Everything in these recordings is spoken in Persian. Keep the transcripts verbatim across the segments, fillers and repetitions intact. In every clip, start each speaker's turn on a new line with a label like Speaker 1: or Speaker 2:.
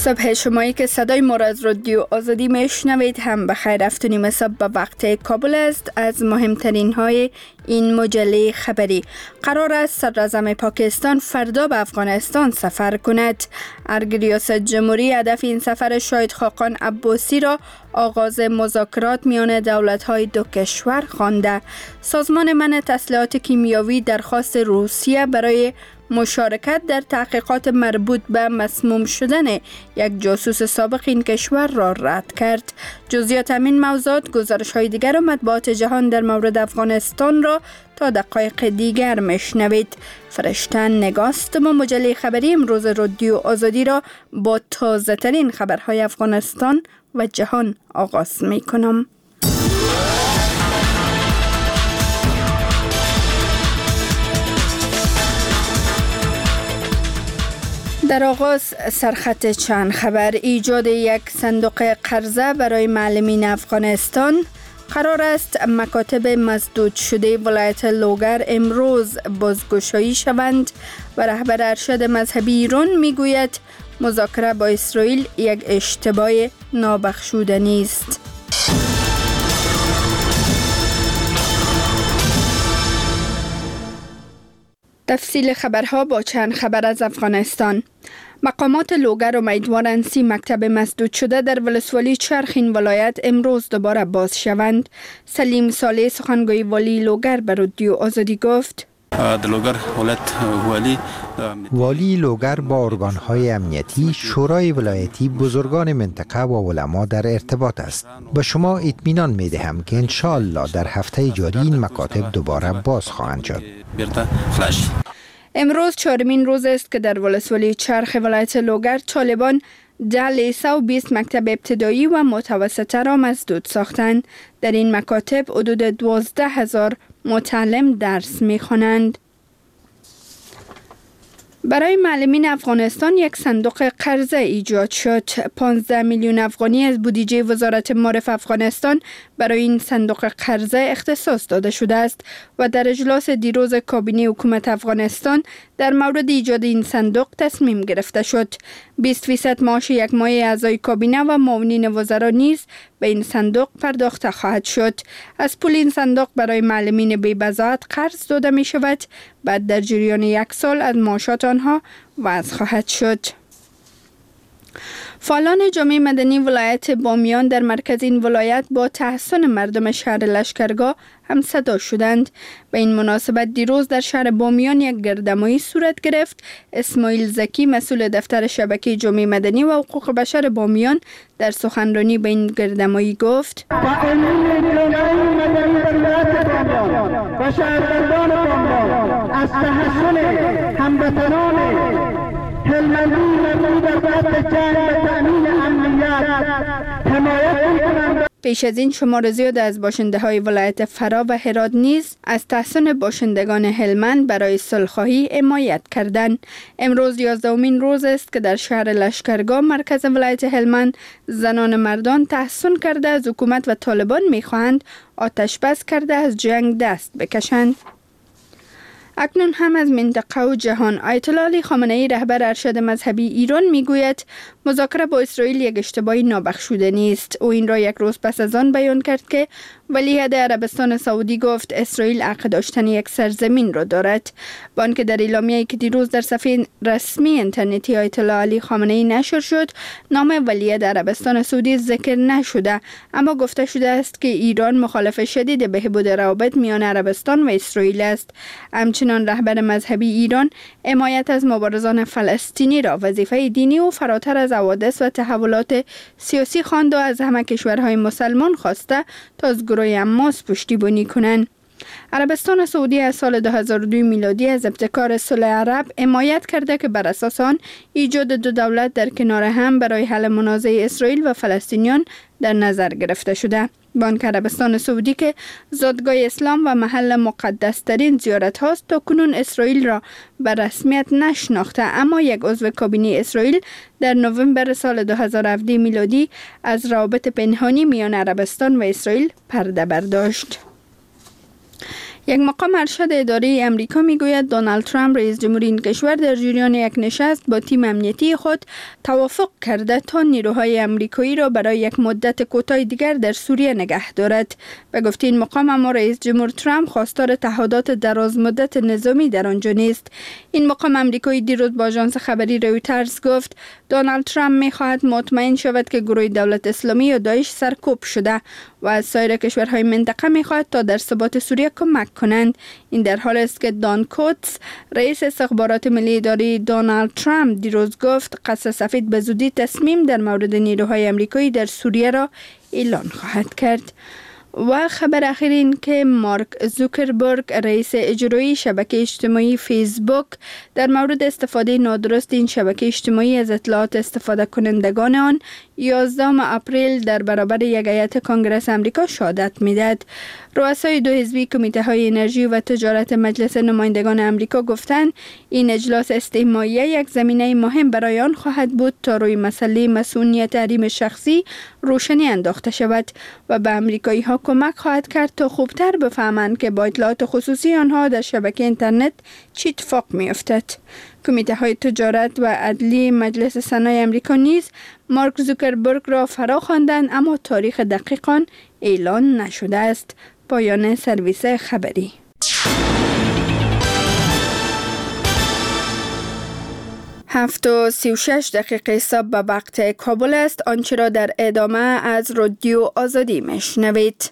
Speaker 1: صبح شمایی که صدای ما را از رادیو آزادی میشنوید هم بخیر رفتونیم. صبح به وقت کابل است. از مهمترین های این مجله خبری: قرار است صدراعظم پاکستان فردا به افغانستان سفر کند. ارگ ریاست جمهوری هدف این سفر شاهد خاقان عباسی را آغاز مذاکرات میان دولت‌های دو کشور خوانده. سازمان منع تسلیحات کیمیاوی درخواست روسیه برای مشارکت در تحقیقات مربوط به مسموم شدن یک جاسوس سابق این کشور را رد کرد. جزئیات همین موضوعات، گزارش‌های دیگر و مطبوعات جهان در مورد افغانستان را تا دقایق دیگر میشنوید. فرشتن نگاست ما مجله خبری امروز رادیو آزادی را با تازه ترین خبرهای افغانستان و جهان آغاز می کنم. در آغاز سرخط چند خبر: ایجاد یک صندوق قرضه برای معلمین افغانستان. قرار است مکاتب مسدود شده ولایت لوگر امروز بازگشایی شوند و رهبر ارشد مذهبی ایران میگوید مذاکره با اسرائیل یک اشتباه نابخشودنی است. تفصیل خبرها با چند خبر از افغانستان. مقامات لوگر امیدوارند سی مکتب مسدود شده در ولسوالی چرخ این ولایت امروز دوباره باز شوند. سلیم صالح سخنگوی والی لوگر به رادیو آزادی گفت:
Speaker 2: والی والی لوگر با ارگان‌های امنیتی، شورای ولایتی، بزرگان منطقه و علما در ارتباط است. به شما اطمینان می‌دهم که انشاءالله در هفته جاری این مکاتب دوباره باز خواهند شد.
Speaker 1: امروز چهارمین روز است که در ولسوالی چرخ ولایت لوگر طالبان ده لیسه و بیست مکتب ابتدایی و متوسطه را مسدود ساختند. در این مکاتب حدود دوازده هزار متعلم درس می‌خوانند. برای معلمین افغانستان یک صندوق قرضه ایجاد شد. پانزده میلیون افغانی از بودجه وزارت معارف افغانستان برای این صندوق قرضه اختصاص داده شده است و در اجلاس دیروز کابینه حکومت افغانستان در مورد ایجاد این صندوق تصمیم گرفته شد. بیست فیصد معاش یک ماهه اعضای کابینه و معاونین وزرا نیز به این صندوق پرداخته خواهد شد. از پول این صندوق برای معلمین بی بضاعت قرض داده می شود. بعد در جریان یک سال از معاشات آنها وضع خواهد شد. فعالان جامعه مدنی ولایت بامیان در مرکز این ولایت با تحسن مردم شهر لشکرگاه هم صدا شدند. به این مناسبت دیروز در شهر بامیان یک گردمایی صورت گرفت. اسماعیل زکی، مسئول دفتر شبکه جامعه مدنی و حقوق بشر بامیان، در سخنرانی به این گردمایی گفت:
Speaker 3: و شهروندان بامیان از تحسن هموطنان هلمندی مردمی در بعد جنگ و تأمین امنیت حمایت می‌کنند.
Speaker 1: پیش از این شمار زیاد از باشنده های ولایت فرا و هرات نیز از تحسن باشندگان هلمند برای صلح‌خواهی حمایت کردند. امروز یازدهمین روز است که در شهر لشکرگاه مرکز ولایت هلمند زنان مردان تحسن کرده از حکومت و طالبان می‌خواهند آتش بس کرده از جنگ دست بکشند. اکنون هم از منطقه و جهان: آیت الله علی خامنه‌ای رهبر ارشد مذهبی ایران میگوید مذاکره با اسرائیل یک اشتباه نابخشودنی است. او این را یک روز پس از آن بیان کرد که ولیعهد عربستان سعودی گفت اسرائیل حق داشتن یک سرزمین را دارد. با آنکه در اعلامیه‌ای که دیروز در صفحه رسمی اینترنتی آیت الله علی خامنه‌ای نشر شد نام ولیعهد عربستان سعودی ذکر نشده، اما گفته شده است که ایران مخالف شدید بهبود روابط میان عربستان و اسرائیل است. همچنین رهبر مذهبی ایران حمایت از مبارزان فلسطینی را وظیفه دینی و فراتر از حوادث و تحولات سیاسی خواند و از همه کشورهای مسلمان خواسته تا از گروه حماس پشتیبانی کنند. عربستان سعودی از سال دو هزار و دو میلادی از ابتکار صلح عرب حمایت کرده که بر اساس آن ایجاد دو دولت در کنار هم برای حل منازع اسرائیل و فلسطینیان در نظر گرفته شده. بانک عربستان سعودی که زادگاه اسلام و محل مقدس ترین زیارت هاست تا کنون اسرائیل را به رسمیت نشناخته، اما یک عضو کابینه اسرائیل در نوامبر سال دو هزار و هفده میلادی از روابط پنهانی میان عربستان و اسرائیل پرده برداشت. یک مقام ارشد اداری امریکا میگوید دونالد ترامپ رئیس جمهوری این کشور در جریان یک نشست با تیم امنیتی خود توافق کرده تا نیروهای امریکایی را برای یک مدت کوتاه دیگر در سوریه نگه دارد. به گفته این مقام اما رئیس جمهور ترامپ خواستار تعهدات دراز مدت نظامی در آنجا نیست. این مقام امریکایی دیروز با آژانس خبری رویترز گفت دونالد ترامپ میخواهد مطمئن شود که گروه دولت اسلامی یا داعش سرکوب شده و از سایر کشورهای منطقه میخواهد تا در ثبات سوریه کمک کنند. این در حالی است که دان کوتس رئیس استخبارات ملی اداری دونالد ترامپ دیروز گفت قصر سفید به زودی تصمیم در مورد نیروهای امریکایی در سوریه را اعلان خواهد کرد. و خبر اخیر این که مارک زوکربرگ رئیس اجرایی شبکه اجتماعی فیسبوک در مورد استفاده نادرست این شبکه اجتماعی از اطلاعات استفاده کنندگان آن یازدهم اپریل در برابر یک هیئت کنگره آمریکا شهادت میدهد. رؤسای دو حزبی کمیته های انرژی و تجارت مجلس نمایندگان آمریکا گفتند این اجلاس استماعی یک زمینه مهم برای آن خواهد بود تا روی مسئله مسئولیت حریم شخصی روشنی انداخته شود و به آمریکایی ها کمک خواهد کرد تا خوبتر بفهمند که با اطلاعات خصوصی آنها در شبکه اینترنت چه اتفاق می افتد. کمیته های تجارت و عدلی مجلس سنای آمریکا نیز مارک زوکربرگ را فرا خواندند اما تاریخ دقیق آن اعلان نشده است. پایان سرویس خبری. هفت و سی و شش دقیقه صبح به وقت کابل است. آنچه را در ادامه از رادیو آزادی میشنوید.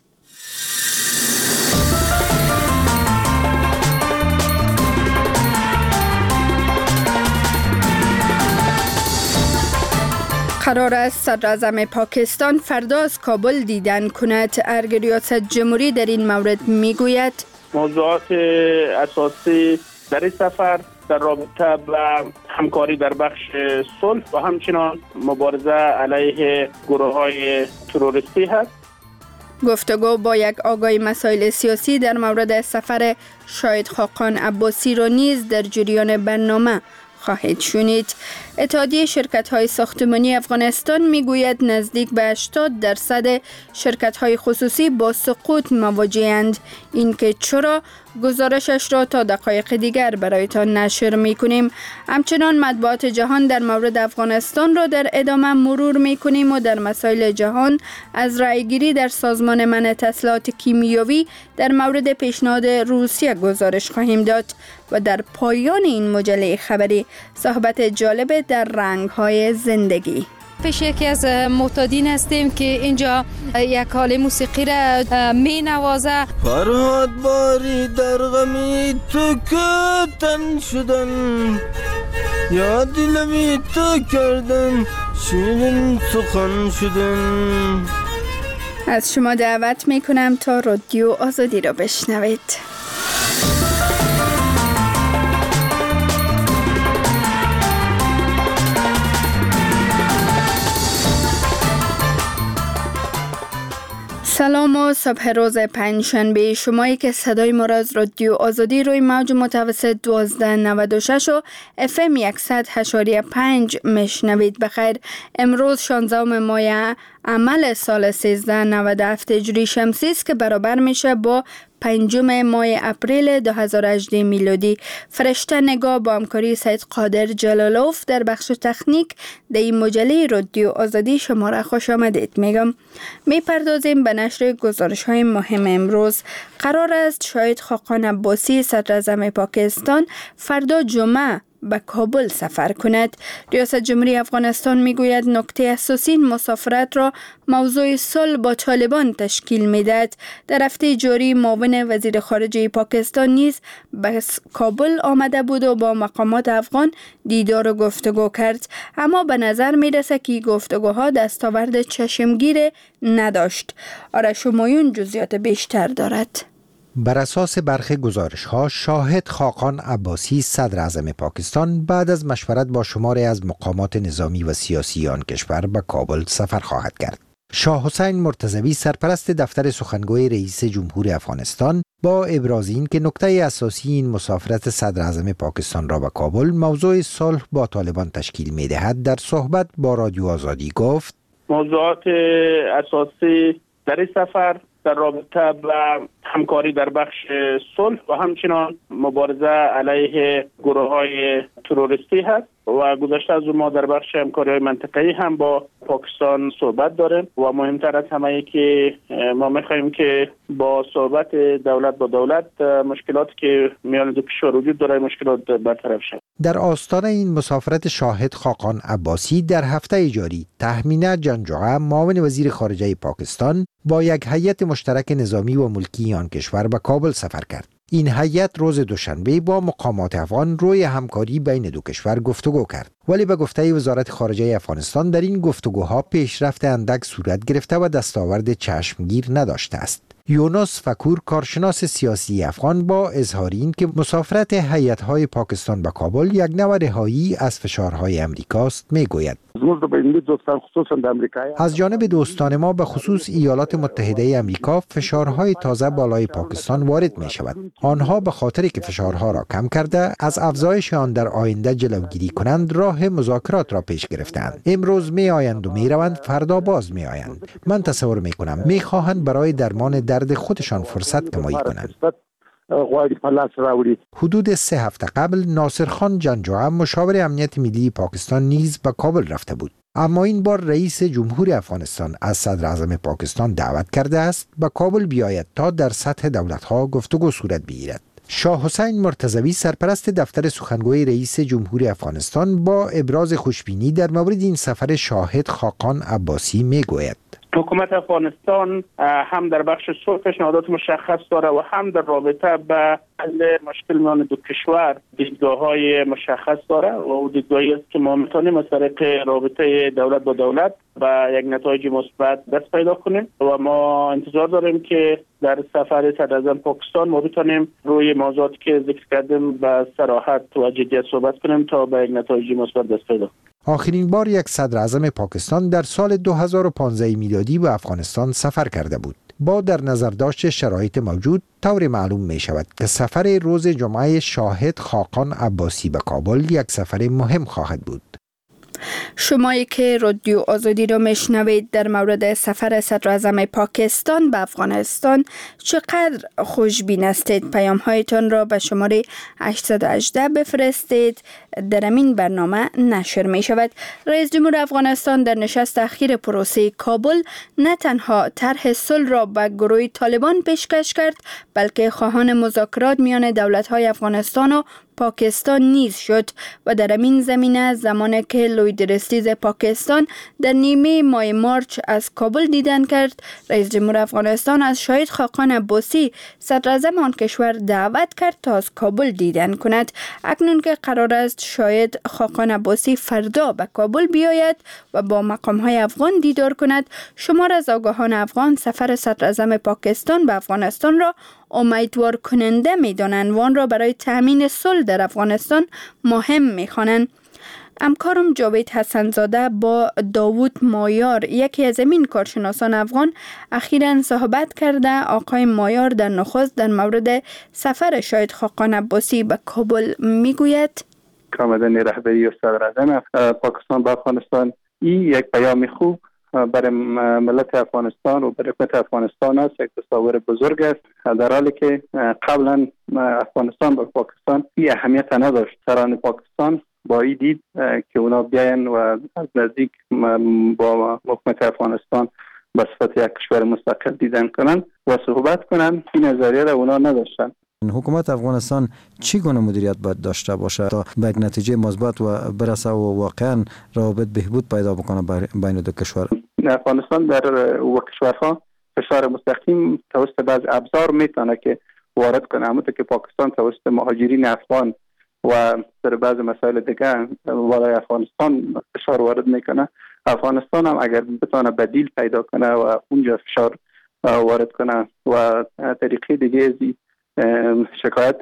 Speaker 1: قرار است صدراعظم پاکستان فردا از کابل دیدن کند. ارگ ریاست جمهوری در این مورد میگوید
Speaker 4: موضوعات اساسی در این سفر در رابطه با همکاری در بخش صلح و همچنان مبارزه علیه گروه‌های تروریستی هست.
Speaker 1: گفتگو با یک آگاه مسائل سیاسی در مورد سفر شاهد خاقان عباسی را نیز در جریان برنامه خواهید شنید. اتحادیه شرکت‌های ساختمانی افغانستان میگوید نزدیک به هشتاد درصد شرکت‌های خصوصی با سقوط مواجه‌اند. اینکه چرا گزارشش را تا دقایق دیگر برایتان نشر می‌کنیم. همچنان مطبوعات جهان در مورد افغانستان را در ادامه مرور می‌کنیم و در مسائل جهان از رأیگیری در سازمان منع تسلیحات کیمیایی در مورد پیشنهاد روسیه گزارش خواهیم داد و در پایان این مجله خبری صحبت جالب در رنگ‌های زندگی.
Speaker 5: پیش یکی از معتادین هستیم که اینجا یک حال موسیقی را می نوازه.
Speaker 6: فرهاد باری در غمی تو که تن شدن، یا دلمی تو کردن شیرین سخن شدن.
Speaker 1: از شما دعوت می کنم تا رادیو آزادی را بشنوید. سلام و صبح روز پنجشنبه. شمایی که صدای ما را از رادیو آزادی روی موج متوسط دوازده نود و شش و اف ام صد و هشت و پنج میشنوید. بخیر. امروز شانزدهم ماه عمل سال سیزده نود و هفت هجری شمسی است که برابر میشه با پنجم ماه اپریل دو هزار و هجده میلادی. فرشته نگاه با همکاری سید قادر جلالوف در بخش تکنیک در این مجله رادیو آزادی شما را خوش آمدید میگم. میپردازیم به نشر گزارش های مهم امروز. قرار است شاهد خاقان عباسی صدراعظم پاکستان فردا جمعه به کابل سفر کند. ریاست جمهوری افغانستان میگوید نکته اساسی این مسافرت را موضوع صلح با طالبان تشکیل میدهد. در هفته جاری معاون وزیر خارجه پاکستان نیز به کابل آمده بود و با مقامات افغان دیدار و گفتگو کرد، اما به نظر میرسه که گفتگوها دستاورد چشمگیر نداشت. آرش همایون جزئیات بیشتر دارد.
Speaker 2: بر اساس برخی گزارش‌ها شاهد خاقان عباسی صدراعظم پاکستان بعد از مشورت با شماری از مقامات نظامی و سیاسی آن کشور به کابل سفر خواهد کرد. شاه حسین مرتضوی سرپرست دفتر سخنگوی رئیس جمهور افغانستان با ابراز این که نکته اساسی این مسافرت صدراعظم پاکستان را به کابل موضوع صلح با طالبان تشکیل می‌دهد در صحبت با رادیو آزادی گفت
Speaker 4: موضوعات اساسی در این سفر در رابطه با همکاری در بخش صلح و همچنان مبارزه علیه گروه های تروریستی هست و گذشته از ما در بخش همکاری های منطقه‌ای هم با پاکستان صحبت داریم و مهمتر از همه ای که ما می‌خوایم که با صحبت دولت با دولت مشکلاتی که میان دو کشور وجود داره مشکلات برطرف شود.
Speaker 2: در آستانه این مسافرت شاهد خاقان عباسی در هفته جاری تهمینه جنجوعه معاون وزیر خارجه پاکستان با یک هیئت مشترک نظامی و ملکی آن کشور به کابل سفر کرد. این هیئت روز دوشنبه با مقامات افغان روی همکاری بین دو کشور گفتگو کرد، ولی به گفته وزارت خارجه افغانستان در این گفتگوها پیشرفت اندک صورت گرفته و دستاورد چشمگیر نداشته است. یونس فکور کارشناس سیاسی افغان با اظهار این که مسافرت هیئت‌های پاکستان به کابل یک نوع رهایی از فشارهای امریکاست میگوید از جانب دوستان ما به خصوص ایالات متحده امریکا فشارهای تازه بالای پاکستان وارد می شود. آنها به خاطر که فشارها را کم کرده از افزایش آن در آینده جلوگیری کنند راه مذاکرات را پیش گرفتند. امروز می آیند و می روند، فردا باز می آیند. من تصور می کنم می خواهند برای درمان درد خودشان فرصت کمایی کنند. حدود سه هفته قبل ناصر خان جنجوعه مشاور امنیت ملی پاکستان نیز به کابل رفته بود، اما این بار رئیس جمهور افغانستان از صدر اعظم پاکستان دعوت کرده است به کابل بیاید تا در سطح دولت‌ها گفتگو صورت بگیرد. شاه حسین مرتضوی سرپرست دفتر سخنگوی رئیس جمهور افغانستان با ابراز خوشبینی در مورد این سفر شاهد خاقان عباسی میگوید
Speaker 4: حکومت افغانستان هم در بخش صلح پیشنهادات مشخص داره و هم در رابطه به حل مشکل میان دو کشور دیدگاه‌های مشخص داره و او دیدگاهی است که ما میتونیم از طریق رابطه دولت با دولت به یک نتایج مثبت دست پیدا کنیم و ما انتظار داریم که در سفر صدر اعظم پاکستان ما بتونیم روی موضوعاتی که ذکر کردیم به صراحت و جدیت صحبت کنیم تا به یک نتایج مثبت دست پیدا کنیم.
Speaker 2: آخرین بار یک صدر اعظم پاکستان در سال دو هزار و پانزده میلادی به افغانستان سفر کرده بود. با در نظر داشت شرایط موجود طور معلوم می شود که سفر روز جمعه شاهد خاقان عباسی به کابل یک سفر مهم خواهد بود.
Speaker 1: شمایی که رادیو آزادی را میشنوید در مورد سفر صدر اعظم پاکستان به افغانستان چقدر خوشبین هستید؟ پیام هایتان را به شماره هشت یک هشت بفرستید. در این برنامه نشر می شود. رئیس جمهور افغانستان در نشست اخیر پروسه کابل نه تنها طرح صلح را به گروه طالبان پیشکش کرد، بلکه خواهان مذاکرات میان دولت های افغانستان و پاکستان نیز شد و در این زمینه زمانی که لویدرستیز پاکستان در نیمه ماه مارچ از کابل دیدن کرد، رئیس جمهور افغانستان از شاهد خاقان عباسی صدر اعظم آن کشور دعوت کرد تا از کابل دیدن کند. اکنون که قرار است شاهد خاقان عباسی فردا به کابل بیاید و با مقام های افغان دیدار کند، شمار از آگاهان افغان سفر صدر اعظم پاکستان به افغانستان را امیدوار کننده می دانند و آن را برای تامین صلح در افغانستان مهم می خوانند. همکارم جاوید حسنزاده با داوود مایار، یکی از این کارشناسان افغان، اخیراً صحبت کرده. آقای مایار در نخست در مورد سفر شاهد خاقان عباسی به کابل می گوید
Speaker 7: آمدن رهبری صدر اعظم پاکستان به افغانستان این یک پیام خوب برای ملت افغانستان و برای حکومت افغانستان است، یک تصاور بزرگ است، در حالی که قبلا افغانستان با پاکستان این اهمیت نداشت. سران پاکستان با این دید که اونا بیاین و از نزدیک با حکومت افغانستان به صفت یک کشور مستقل دیدن کنن و صحبت کنن، این نظریه را اونا نداشتن.
Speaker 8: حکومت افغانستان چگونه مدیریت باید داشته باشه تا به یک نتیجه مثبت و برسه و واقعا روابط بهبود پیدا بکنه بین دو کشور؟
Speaker 7: افغانستان در او کشورها فشار مستقیم توسط بعض ابزار میتونه که وارد کنه، اما که پاکستان توسط مهاجرین افغان و در بعض مسائل دیگه والای افغانستان فشار وارد میکنه. افغانستان هم اگر بتونه بدیل پیدا کنه و اونجا فشار وارد کنه و طریقه دیگه ازی شکایت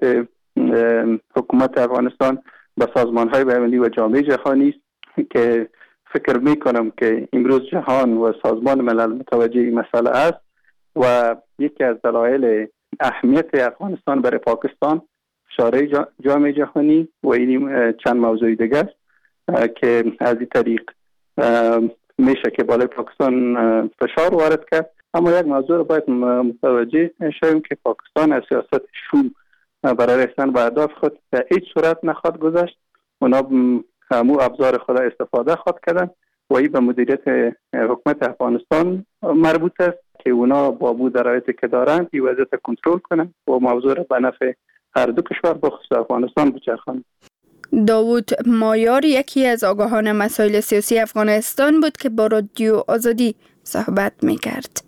Speaker 7: حکومت افغانستان به سازمان‌های بین‌المللی و جامعه جهانی است که فکر می‌کنم که امروز جهان و سازمان ملل متوجه این مسئله است و یکی از دلایل اهمیت افغانستان برای پاکستان فشار جامعه جهانی و این چند موضوع دیگه است که از این طریق میشه که بالای پاکستان فشار وارد کرد اما یک موضوع رو باید متوجه شویم که پاکستان از سیاست شو برای رسیدن به اهداف خود به هیچ صورت نخواد گذاشت. اونا همو ابزار خود استفاده خود کردن و این به مدیریت حکومت افغانستان مربوط است که اونا با بود درایتی که دارند این وضعیت کنترل کنند و موضوع را به نفع هر دو کشور بخصوص افغانستان بچرخانند.
Speaker 1: داوود مایار یکی از آگاهان مسائل سیاسی افغانستان بود که با رادیو آزادی صحبت میکرد.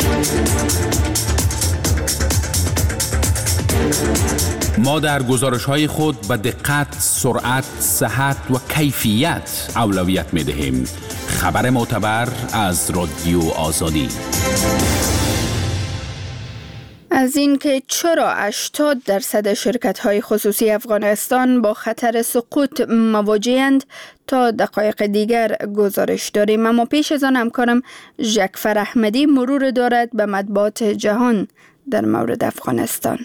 Speaker 9: ما در گزارش‌های خود به دقت، سرعت، صحت و کیفیت اولویت می‌دهیم. خبر معتبر از رادیو آزادی.
Speaker 1: از اینکه چرا هشتاد درصد شرکت‌های خصوصی افغانستان با خطر سقوط مواجه‌اند تا دقایق دیگر گزارش داریم، اما پیش از آن همکارم ژکفر احمدی مرور دارد به مطبوعات جهان در مورد افغانستان.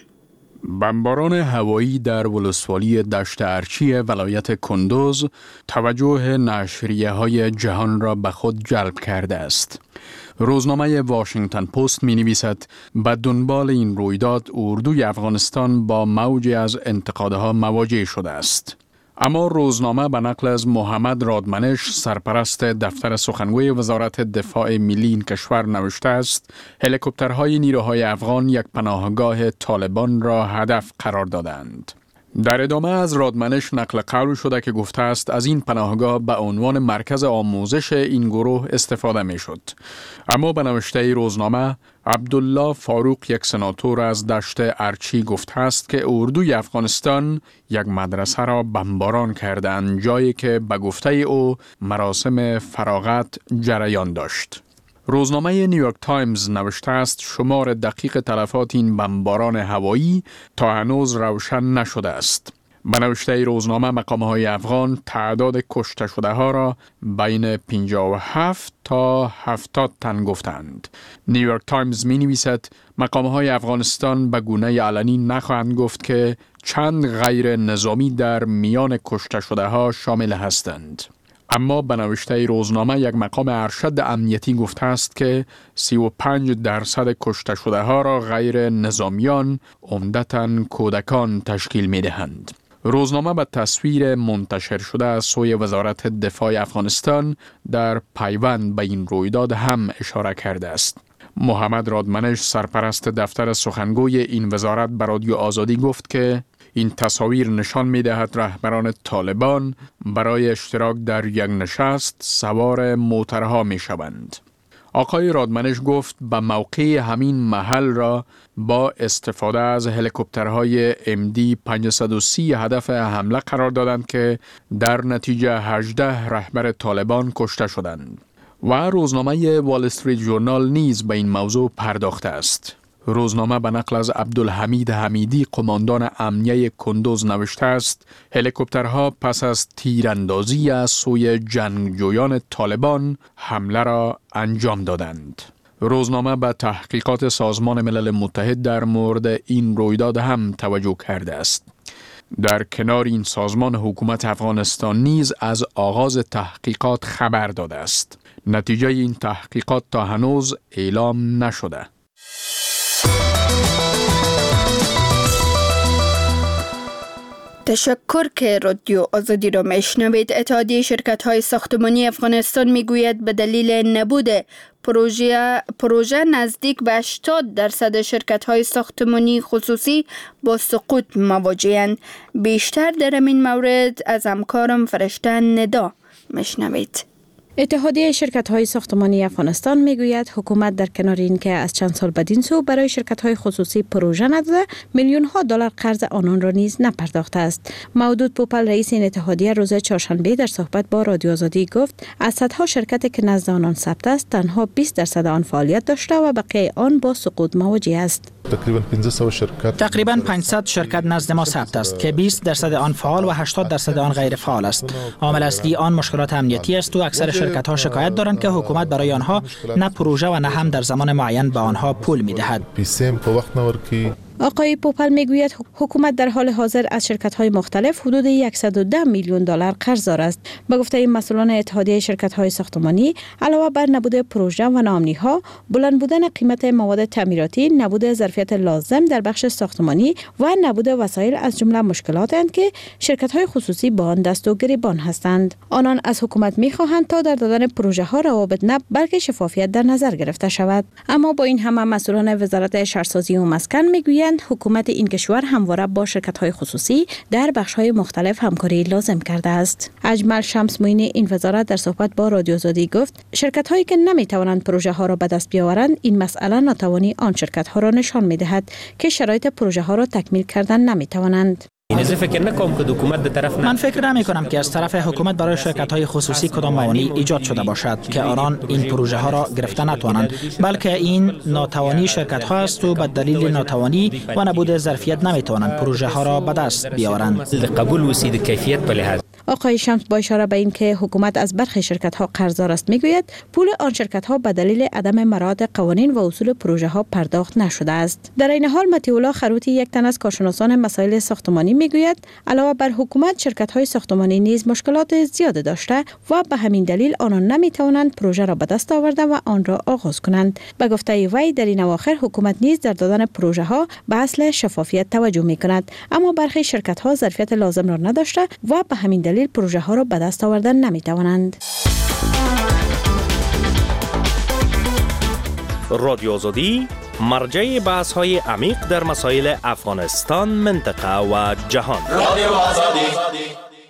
Speaker 10: بمباران هوایی در ولسوالی دشت ارچی ولایت کندوز توجه نشریه‌های جهان را به خود جلب کرده است. روزنامه واشنگتن پست می نویسد به دنبال این رویداد اردوی افغانستان با موجی از انتقادها مواجه شده است. اما روزنامه به نقل از محمد رادمنش سرپرست دفتر سخنگوی وزارت دفاع ملی این کشور نوشته است هلیکوپترهای نیروهای افغان یک پناهگاه طالبان را هدف قرار دادند. در ادامه از رادمنش نقل قول شده که گفته است از این پناهگاه به عنوان مرکز آموزش این گروه استفاده می شد. اما به نوشته روزنامه عبدالله فاروق یک سناتور از دشت ارچی گفته است که اردوی افغانستان یک مدرسه را بمباران کردند، جایی که به گفته او مراسم فراغت جریان داشت. روزنامه نیویورک تایمز نوشته است شمار دقیق تلفات این بمباران هوایی تا هنوز روشن نشده است. به نوشته روزنامه مقام‌های افغان تعداد کشته شده ها را بین پنجاه و هفت تا هفتاد تن گفتند. نیویورک تایمز می نویسد مقام‌های افغانستان به گونه علنی نخواهند گفت که چند غیر نظامی در میان کشته شده ها شامل هستند. اما به نوشته روزنامه یک مقام ارشد امنیتی گفته است که سی و پنج درصد کشته شده ها را غیر نظامیان عمدتاً کودکان تشکیل می دهند. روزنامه به تصویر منتشر شده از سوی وزارت دفاع افغانستان در پیوند به این رویداد هم اشاره کرده است. محمد رادمنش سرپرست دفتر سخنگوی این وزارت به رادیو آزادی گفت که این تصاویر نشان می دهد رهبران طالبان برای اشتراک در یک نشست سوار موترها می شوند. آقای رادمنش گفت به موقع همین محل را با استفاده از هلیکوپترهای ام دی پانصد و سی هدف حمله قرار دادند که در نتیجه هجده رهبر طالبان کشته شدند. و روزنامه وال استریت ژورنال نیز به این موضوع پرداخته است. روزنامه به نقل از عبدالحمید حمیدی قماندان امنیه کندوز نوشته است هلیکوپترها پس از تیراندازی از سوی جنگجویان طالبان حمله را انجام دادند. روزنامه به تحقیقات سازمان ملل متحد در مورد این رویداد هم توجه کرده است. در کنار این سازمان حکومت افغانستان نیز از آغاز تحقیقات خبر داده است. نتیجه این تحقیقات تا هنوز اعلام نشده.
Speaker 1: تشکر که رادیو آزادی را میشنوید. اتحادیه شرکت‌های ساختمانی افغانستان میگوید به دلیل نبود پروژه پروژه نزدیک به هشتاد درصد شرکت‌های ساختمانی خصوصی با سقوط مواجه‌اند. بیشتر در این مورد از همکارم فرشته ندا میشنوید.
Speaker 11: اتحادیه شرکت‌های ساختمانی افغانستان میگوید حکومت در کنار اینکه از چند سال بدین سو برای شرکت‌های خصوصی پروژه نداده، میلیون ها دلار قرض آنان را نیز نپرداخته است. مودود پوپل رئیس این اتحادیه روز چهارشنبه در صحبت با رادیو آزادی گفت از صدها شرکتی که نزد آنان ثبت است تنها بیست درصد آن فعالیت داشته و بقیه آن با سقوط مواجه است.
Speaker 12: تقریبا پانصد شرکت
Speaker 13: تقریبا پانصد شرکت نزد ما ثبت است که بیست درصد آن فعال و هشتاد درصد آن غیر فعال است. عامل اصلی آن مشکلات امنیتی است و اکثر شرکت‌ها شکایت دارند که حکومت برای آنها نه پروژه و نه هم در زمان معین به آنها پول می‌دهد.
Speaker 11: آقای پوپل میگوید حکومت در حال حاضر از شرکت‌های مختلف حدود صد و ده میلیون دلار قرض دارد. به گفته مسئولان اتحادیه شرکت‌های ساختمانی، علاوه بر نبود پروژه و نامنی‌ها، بلند بودن قیمت مواد تعمیراتی، نبود ظرفیت لازم در بخش ساختمانی و نبود وسایل از جمله مشکلاتند که شرکت‌های خصوصی با آن دست و گریبان هستند. آنان از حکومت می‌خواهند تا در دادن پروژه‌ها روابط نه بلکه شفافیت در نظر گرفته شود. اما با این همه مسئولان وزارت شهرسازی و مسکن میگویند حکومت این کشور همواره با شرکت‌های خصوصی در بخش‌های مختلف همکاری لازم کرده است. اجمل شمس معین این وزارت در صحبت با رادیو آزادی گفت شرکت‌هایی که نمی‌توانند پروژه‌ها را به دست بیاورند، این مسئله ناتوانی آن شرکت‌ها را نشان می‌دهد که شرایط پروژه‌ها را تکمیل کردن نمی‌توانند.
Speaker 13: من فکر نمی کنم که از طرف حکومت برای شرکت های خصوصی کدام موانعی ایجاد شده باشد که آنان این پروژه ها را گرفته نتوانند، بلکه این ناتوانی شرکت ها است و به دلیل ناتوانی و نبود ظرفیت نمی توانند پروژه ها را به دست بیاورند.
Speaker 11: قبول وسیله کیفیت به لحاظ آقای شمس با اشاره به این که حکومت از برخی شرکت ها قرضدار است میگوید پول آن شرکت ها به دلیل عدم مراعات قوانین و اصول پروژه ها پرداخت نشده است. در این حال مطیع الله خروتی یک تن از کارشناسان مسائل ساختمانی میگوید علاوه بر حکومت، شرکت های ساختمانی نیز مشکلات زیاد داشته و به همین دلیل آنان نمیتوانند پروژه را به دست آورده و آن را آغاز کنند. به گفته وی در این اواخر حکومت نیز در دادن پروژه ها به اصل شفافیت توجه میکند، اما برخی شرکت ها ظرفیت لازم را نداشته و به همین دلیل پروژه ها را به دست آوردن نمی توانند.
Speaker 12: رادیو آزادی مرجع بحث های عمیق در مسائل افغانستان، منطقه و جهان. رادیو آزادی.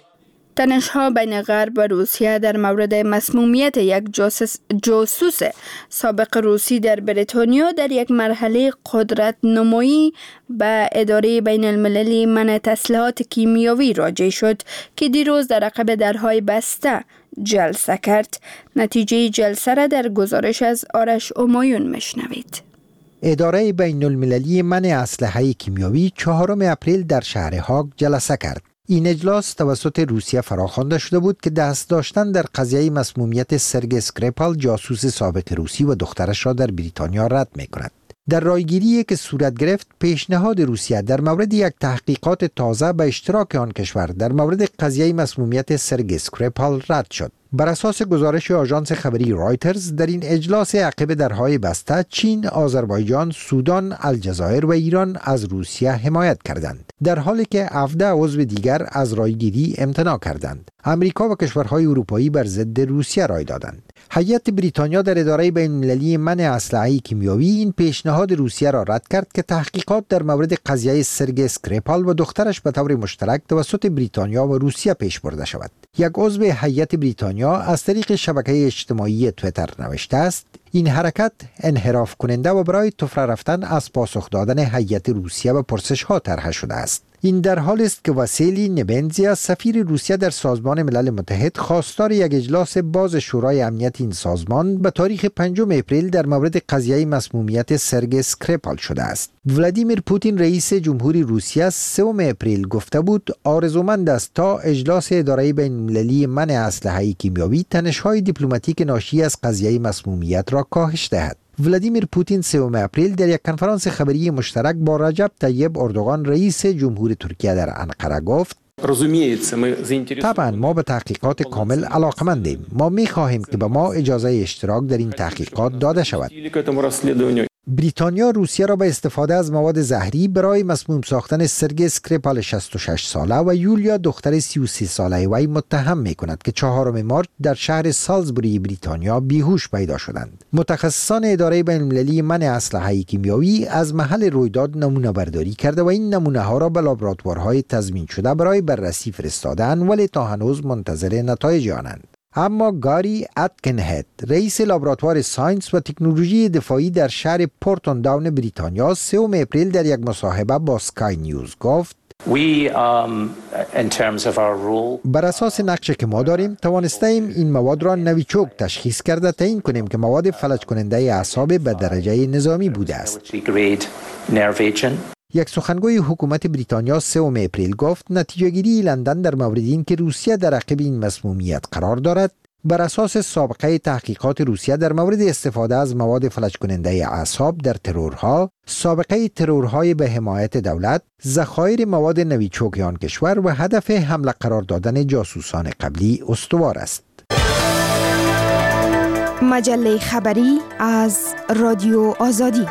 Speaker 1: تنش‌ها بین غرب و روسیه در مورد مسمومیت یک جاسوس, جاسوس سابق روسی در بریتانیا در یک مرحله قدرت نمایی به اداره بین المللی منع تسلیحات کیمیاوی راجع شد که دیروز در عقب درهای بسته جلسه کرد. نتیجه جلسه را در گزارش از آرش امایون مشنوید.
Speaker 2: اداره بین المللی منع اسلحه کیمیاوی چهارم اپریل در شهر هاگ جلسه کرد. این اجلاس توسط روسیه فراخوانده شده بود که دست داشتن در قضیه مسمومیت سرگئی اسکریپال جاسوس سابق روسی و دخترش را در بریتانیا رد می کند. در رایگیری که صورت گرفت، پیشنهاد روسیه در مورد یک تحقیقات تازه به اشتراک آن کشور در مورد قضیه مسمومیت سرگئی اسکریپال رد شد. بر اساس گزارش آژانس خبری رایترز، در این اجلاس عقب درهای بسته چین، آذربایجان، سودان، الجزایر و ایران از روسیه حمایت کردند، در حالی که هفده عضو دیگر از رایگیری امتناع کردند. امریکا و کشورهای اروپایی بر ضد روسیه رای دادند. هیئت بریتانیا در اداره بین المللی منع اسلحه کیمیاوی این پیشنهاد روسیه را رد کرد که تحقیقات در مورد قضیه سرگئی اسکریپال و دخترش به طور مشترک توسط بریتانیا و روسیه پیش برده شود. یک عضو هیئت بریتانیا از طریق شبکه اجتماعی تویتر نوشته است: این حرکت انحراف کننده و برای تفره رفتن از پاسخ دادن هیئت روسیه به پرسش ها طرح شده است. این در حالی است که واسیلی نبنزیا، سفیر روسیه در سازمان ملل متحد، خواستار یک اجلاس باز شورای امنیت این سازمان به تاریخ پنجم اپریل در مورد قضیه مسمومیت سرگئی اسکریپال شده است. ولادیمیر پوتین رئیس جمهوری روسیه سوم اپریل گفته بود آرزومند است تا اجلاس اداره بین المللی منع اسلحه کیمیاوی تنش‌های دیپلماتیک ناشی از قضیه مسمومیت را کاهش دهد. ولادیمیر پوتین سوم اپریل در یک کنفرانس خبری مشترک با رجب طیب اردوغان رئیس جمهور ترکیه در انقره گفت: طبعا ما به تحقیقات کامل علاقمندیم. ما می خواهیم که به ما اجازه اشتراک در این تحقیقات داده شود. بریتانیا روسیه را به استفاده از مواد زهری برای مسموم ساختن سرگئی اسکریپال شصت و شش ساله و یولیا دختر سی و سه ساله وی متهم می کند که چهارم مارس در شهر سالزبوری بریتانیا بیهوش پیدا شدند. متخصصان اداره بین المللی منع اسلحه کیمیاوی از محل رویداد نمونه برداری کرده و این نمونه ها را به لابراتوارهای تضمین شده برای بررسی فرستادن، ولی تا هنوز منتظر نتایج آنند. اما گاری اتکنهد، رئیس لابراتوار ساینس و تکنولوژی دفاعی در شهر پورتون داون بریتانیا، سوم اپریل در یک مصاحبه با سکای نیوز گفت: We, um, in terms of our rule, بر اساس نقشه که ما داریم توانستیم این مواد را نویچوک تشخیص کرده تعیین کنیم که مواد فلج کننده اعصاب به درجه نظامی بوده است. یک سخنگوی حکومت بریتانیا سوم اپریل گفت نتیجه گیری لندن در مورد این که روسیه در عقب این مسمومیت قرار دارد بر اساس سابقه تحقیقات روسیه در مورد استفاده از مواد فلج کننده اعصاب در ترورها، سابقه ترورهای به حمایت دولت، ذخایر مواد نویچوک آن کشور و هدف حمله قرار دادن جاسوسان قبلی استوار است.
Speaker 14: مجله خبری از رادیو آزادی.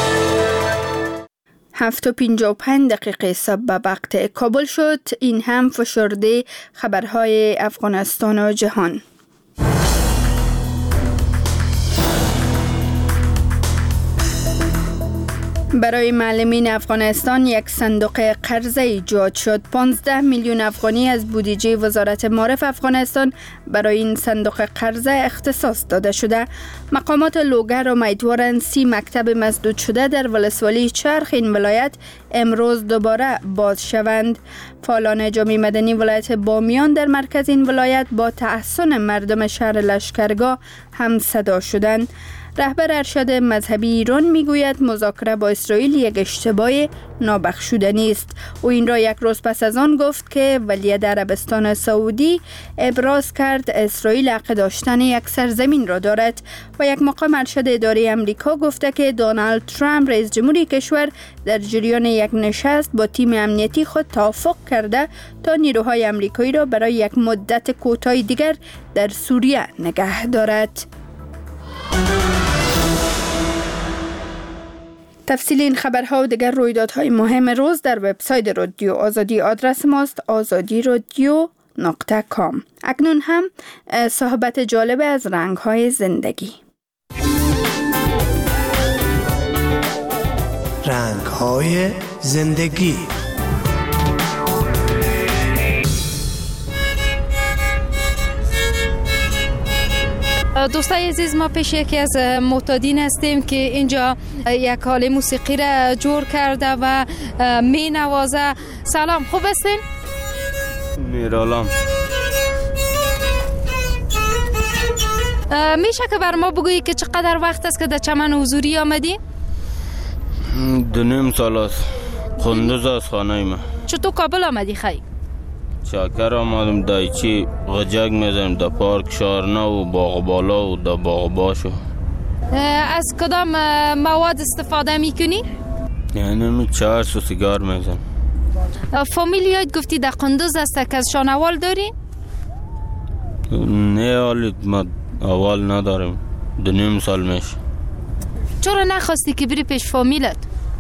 Speaker 1: هفت و پنجاه و پنج دقیقه صبح به وقت کابل شد. این هم فشرده خبرهای افغانستان و جهان. برای معلمین افغانستان یک صندوق قرضه ایجاد شد. پانزده میلیون افغانی از بودجه وزارت معارف افغانستان برای این صندوق قرضه اختصاص داده شده. مقامات لوگر امیدوارند سی مکتب مسدود شده در ولسوالی چرخ این ولایت امروز دوباره باز شوند. فعالان جامعه مدنی ولایت بامیان در مرکز این ولایت با تحسن مردم شهر لشکرگاه هم صدا شدند. رهبر ارشد مذهبی ایران میگوید مذاکره با اسرائیل یک اشتباه نابخشودنی است. او این را یک روز پس از آن گفت که ولیعهد عربستان سعودی ابراز کرد اسرائیل حق داشتن یک سرزمین را دارد و یک مقام ارشد اداره امریکا گفته که دونالد ترامپ رئیس جمهوری کشور در جریان یک نشست با تیم امنیتی خود توافق کرده تا نیروهای امریکایی را برای یک مدت کوتاه دیگر در سوریه نگه دارد. تفصیل این خبرها و دیگر رویدادهای مهم روز در وبسایت رادیو آزادی. آدرس ماست آزادی رادیو نقطه کام. اکنون هم صحبت جالب از رنگ‌های زندگی.
Speaker 6: رنگ‌های زندگی.
Speaker 5: دوستای عزیز، ما پیش یکی از معتادین هستیم که اینجا یک حال موسیقی را جور کرده و می نوازه. سلام، خوب هستین؟
Speaker 6: میرالام.
Speaker 5: میشه که بر ما بگویی که چقدر وقت است که در چمن حضوری آمدی؟
Speaker 6: دو نیم سال است. قندوز از خانه ما.
Speaker 5: چطور کابل آمدی خیلی؟
Speaker 6: چاکر آمدم دایچی غجک میزنم در پارک شارنه و باغ بالا و در باغ باشو.
Speaker 5: از کدام مواد استفاده میکنی؟
Speaker 6: یعنی می چهار و سیگار میزنم.
Speaker 5: فامیلیایت گفتی در قندوز است که از شانوال داری؟
Speaker 6: نه حالی ما اول نداریم. دو نیم سال میشه.
Speaker 5: چرا نخواستی که بری پیش فامیلت؟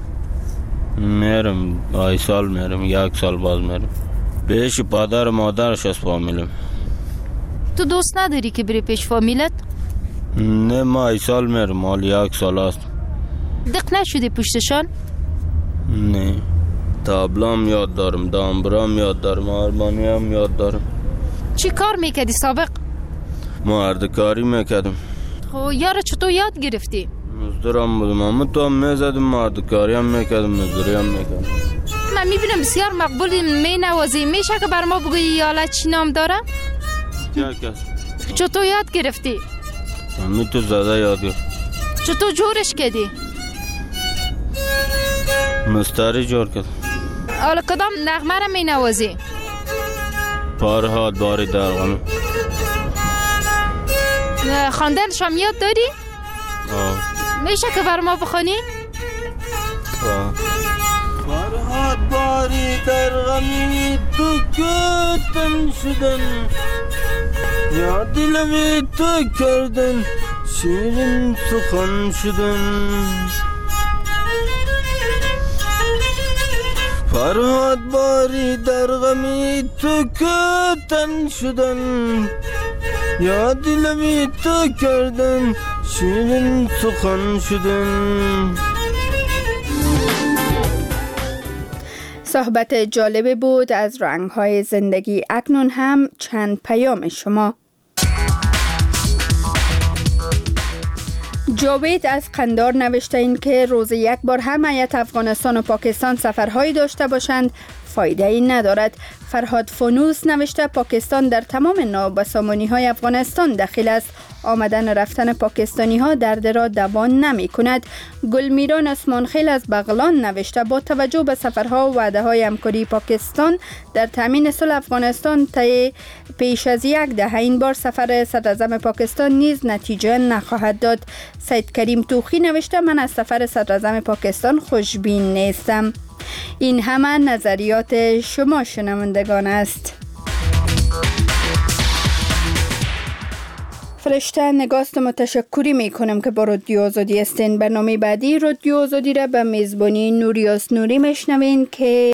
Speaker 6: میرم آی سال میرم، یک سال باز میرم پیش پدر مادرش از فامیلم.
Speaker 5: تو دوست نداری که بری پیش فامیلت؟
Speaker 6: نه ما ای سال میرم، حال یک سال است.
Speaker 5: دق نشدی پشتشان؟
Speaker 6: نه. تابلام یاد دارم، دامبرام یاد دارم، آرمانی هم یاد دارم.
Speaker 5: چی کار میکردی سابق؟
Speaker 6: مردکاری میکردم.
Speaker 5: خب یارو چطور یاد گرفتی؟
Speaker 6: مزدورم بودم، اما تو هم میزدم، مردکاری هم میکردم، مزدوری هم میکردم.
Speaker 5: من میبینم بسیار مقبولی می نوازی. میشه که بر ما بگویی یالا چی نام داره؟ چطور یاد گرفتی؟
Speaker 6: امی تو زده یاد گرفت.
Speaker 5: چطور جورش کردی؟
Speaker 6: مستری جور کرد.
Speaker 5: حالا کدام نغمه را می نوازی؟
Speaker 6: پارهات باری درغم.
Speaker 5: خواندنش هم یاد داری؟
Speaker 6: آه.
Speaker 5: میشه که بر ما بخونی؟
Speaker 6: آه. فرهاد باری در غمی تو کتن شدن، یا دلمی تو کردن شیرین سخن شدن. فرهاد باری در غمی تو کتن شدن، یا دلمی تو کردن شیرین سخن شدن.
Speaker 1: صحبت جالب بود از رنگ‌های زندگی. اکنون هم چند پیام شما. جاوید از قندار نوشته این که روز یک بار هم هیئت افغانستان و پاکستان سفرهایی داشته باشند فایده ای ندارد. فرهاد فانوس نوشته پاکستان در تمام نابسامانی های افغانستان دخیل است. آمدن رفتن پاکستانی ها درد را دوان نمی کند. گلمیران اسمانخیل از بغلان نوشته با توجه به سفرها و وعده های همکاری پاکستان در تامین صلح افغانستان طی پیش از یک دهه این بار سفر صدراعظم پاکستان نیز نتیجه نخواهد داد. سید کریم توخی نوشته من از سفر صدراعظم پاکستان خوشبین نیستم. این همه نظریات شما شنوندگان است. فرشته نگاست متشکری می کنم که با رادیو آزادی هستین. برنامه بعدی رادیو آزادی را به میزبانی نوریاس نوری میشنوین که